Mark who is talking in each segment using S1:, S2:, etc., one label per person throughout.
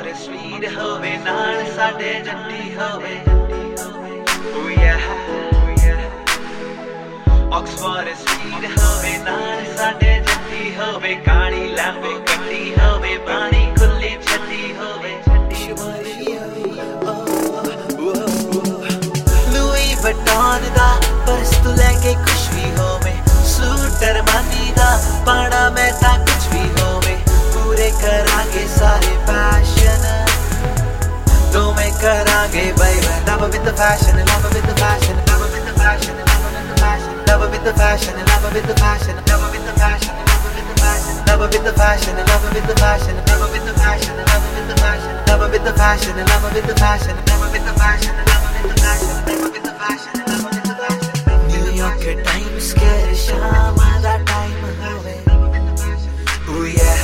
S1: Oxford sweet होवे नाल साडे जट्टी होवे oh yeah ऑक्सफोर्ड स्वीट होवे नाल साडे जट्टी होवे काली लैम्बो गड्डी होवे पानी खुली छड्डी होवे लुई वुइटन दा पर्स तू लेके खुश भी होवे सूट अरमानी दा पाना मैं ता कुछ भी होवे पूरे करांगे सारे पैशन तो मैं करांगे baby love with the fashion love with the fashion love with the fashion love with the fashion love with the fashion love with the fashion love with the fashion love with the fashion love with the fashion love with the fashion love with the fashion love with the fashion love with the fashion love with the fashion love with the fashion love with the fashion New York time scare sham da time howe oh yeah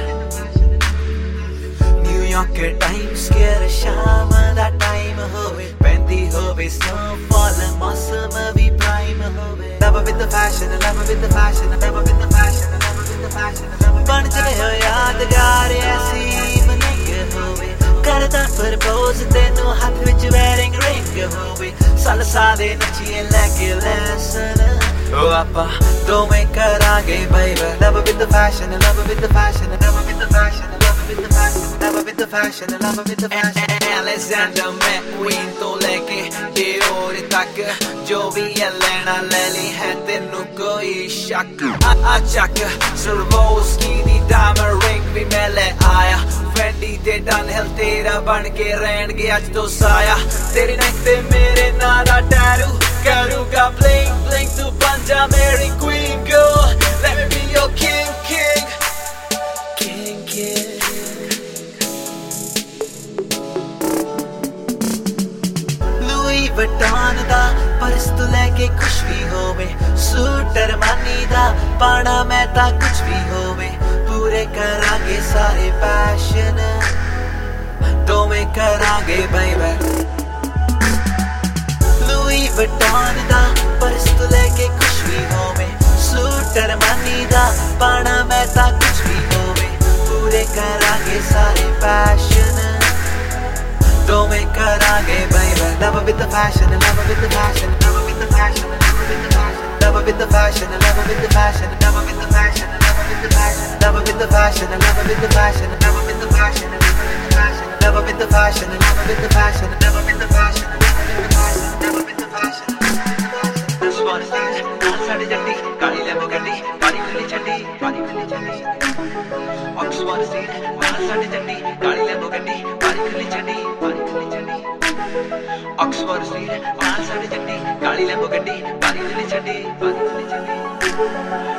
S1: New York time scare sham da time howe pendi howe snowfall mausam bhi prime howe love with the fashion love with the fashion love with the fashion love with the fashion ban jaye yaadgaar aisi bani howe karda propose tenu hath vich wearing ring howe salsa de nachiye leke lesson oh appa dome karange baby love with the fashion love with the fashion love with the fashion love with the fashion love with the fashion love with the fashion Alexander McQueen to leke Dior tak jo bhi hai lena le li hai tenu koi shak achak Swarovski di diamond ring bhi main le aaya Fendi de Dunhill tera ban ke rehnge aj to saaya tere neck te mere naam da tattoo karuga bling bling tu ban ja meri queen girl let me be your king king king king Louis Vuitton da purse तू लेके खुश भी होवे suit Armani दा पाना मैं ता कुछ भी होवे पूरे करांगे सारे पैशन तो मैं करांगे baby Louis Vuitton da purse तू लेके खुश भी होवे सूट अरमानी दा पाना मैं ता कुछ भी होवे पूरे करांगे सारे पैशन तो मैं करांगे baby love with the fashion love with the fashion love with the fashion love with the fashion love with the fashion love with the fashion love with the fashion love with the fashion love with the fashion love with the fashion love with the fashion love with the fashion love with the fashion love with the fashion this one is साड़ी जट्टी काली Lambo गड्डी पानी खुली छड्डी Oxford Street साड़ी जट्टी काली लैम्बो गड्डी पानी खुली छड्डी ऑक्सफोर्ड स्ट्रीट साड़ी जट्टी काली लैम्बो गड्डी पानी खुली छड्डी